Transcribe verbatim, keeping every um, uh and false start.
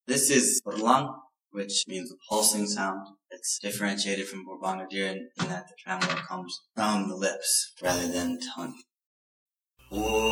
This is Burlang, which means a pulsing sound. It's differentiated from Borbanadir in that the tremolo comes from the lips rather than the tongue.